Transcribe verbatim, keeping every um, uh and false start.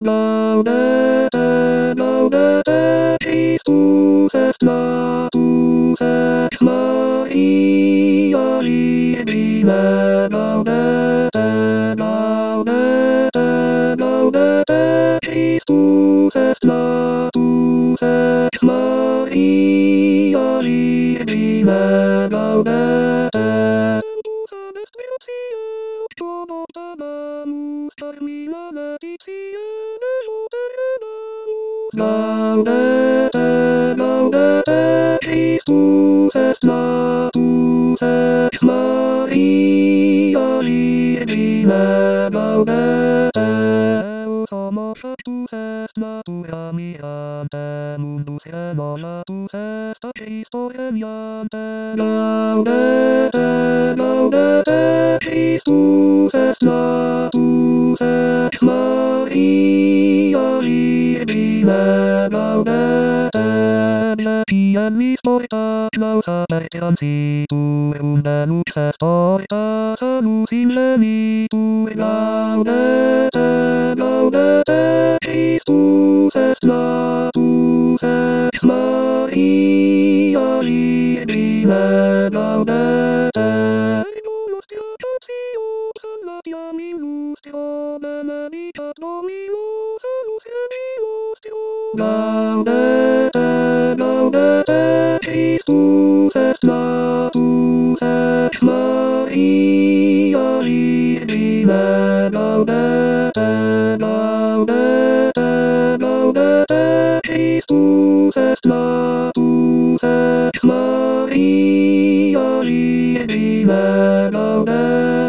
Laudete, laudete, Christus est natus ex Maria Virgine. Laudete, laudete, laudete, Christus est natus ex Maria Virgine. Laudete. Ventus ad expiratio, prodoctamus termina letitiae, devoteredamus. Laudete, laudete, Christus est natus ex Maria Virgine. Laudete. Deus homo factus est natura mirante, mundus renovatus est a Christo regnante. Laudete, laudete, Christus est natus ex Maria Virgine. Laudete. Exequialis porta clausa per transitur, unde lux est porta salus in lenitur. Laudete, laudete, Christus est natus ex Maria Virgine. Laudete. Nostra patio, salvatiam in lustro, benedicat Dominus, salus Regi nostro. Laudete, laudete, Christus est natus ex Maria Virgine. Laudete, laudete, laudete, Christus est natus ex Maria Virgine. Laudete.